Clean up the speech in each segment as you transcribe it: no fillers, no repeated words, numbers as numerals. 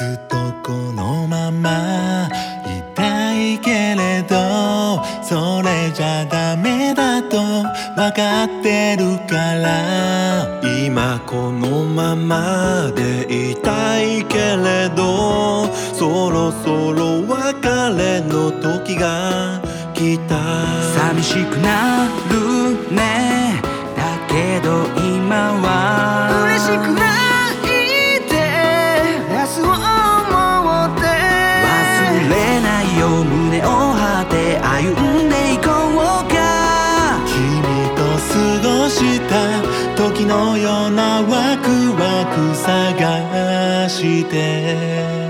ずっとこのままいたいけれど、それじゃダメだとわかってるから、 今このままでいたいけれど、そろそろ別れの時が来た。 寂しくなるね、だけど今は嬉しくないで明日を思って忘れないよ、胸を張って歩んでいこうか。 君と過ごした時のようなワクワク探して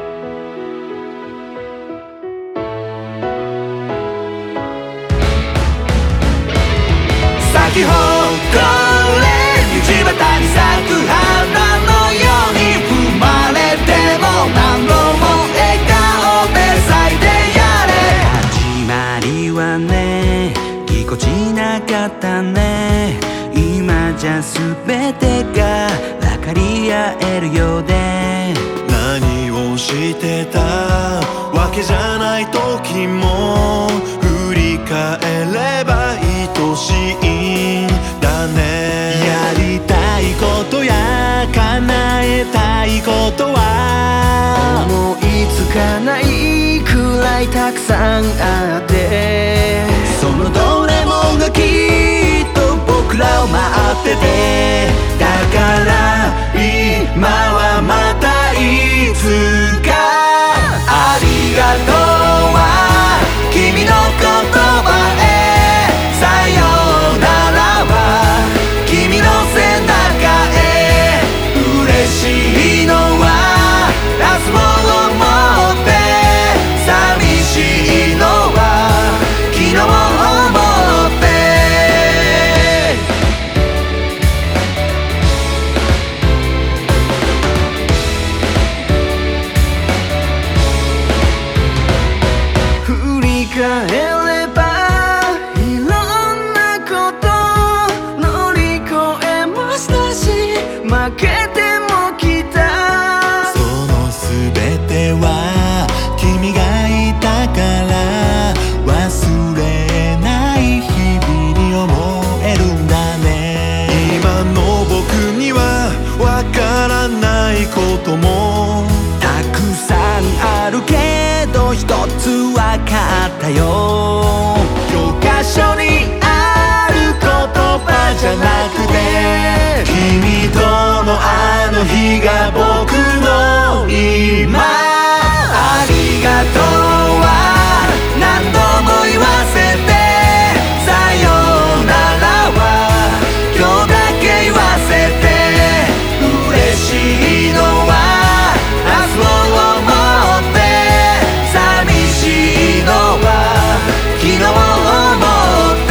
咲き誇れ道端に咲く花のように、踏まれても何度も笑顔で咲いてやれ。始まりはね、ぎこちなかったね。今じゃ全てが分かり合えるようで、 何をしてたわけじゃない時も振り返れば愛しいんだね。 やりたいことや叶えたいことは思いつかないくらいたくさんあって、 そのどれもがきっと僕らを待ってて、だから今はまたいつか。ありがとうは君の言葉へ、さようならは君の背中へ。嬉しいのは明日を思って、寂しいのは昨日を思って。 振り返ればいろんなこと乗り越えましたし、負けても来た。 その全ては君がいたから忘れない日々に思えるんだね。 今の僕にはわからないこともたくさんあるけど一つわかったよ。 教科書にある言葉じゃなくて、君とのあの日が僕の今。 ありがとうは何度も言わせて、さようならは今日だけ言わせて。嬉しいのは明日を思って、寂しいのは昨日を思って。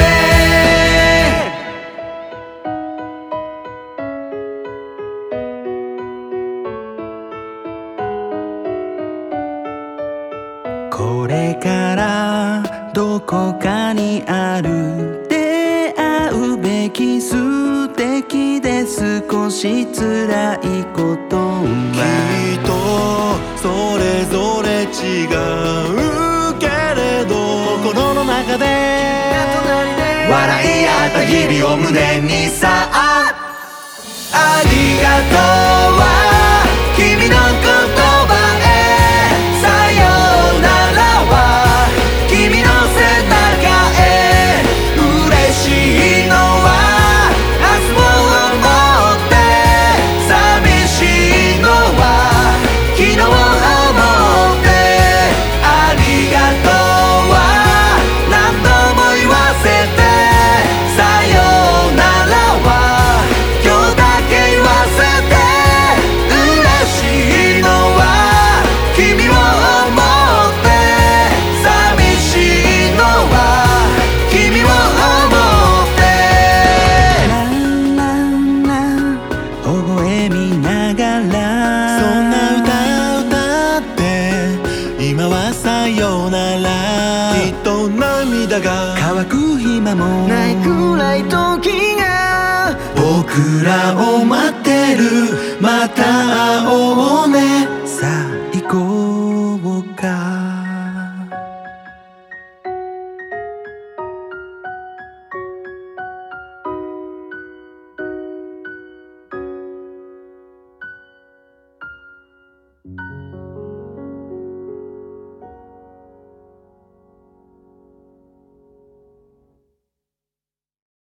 これからどこかにある出会うべき素敵で少し辛いこときは、 っとそれぞれ違うけれど、 心の中で笑い合った日々を胸にさあ。ありがとうは君の言葉へ、さようならは君の背中へ。嬉しいのは明日を思って、寂しいのは昨日を思って。ありがとうは何度も言わせて、さようならは今日だけ言わせて。嬉しいのは君を思って、寂しいのは君を思って。微笑みながら、 そんな歌歌って今はさようなら。 きっと涙が乾く暇もないくらい時が僕らを待ってる、また会おうね。 さあす。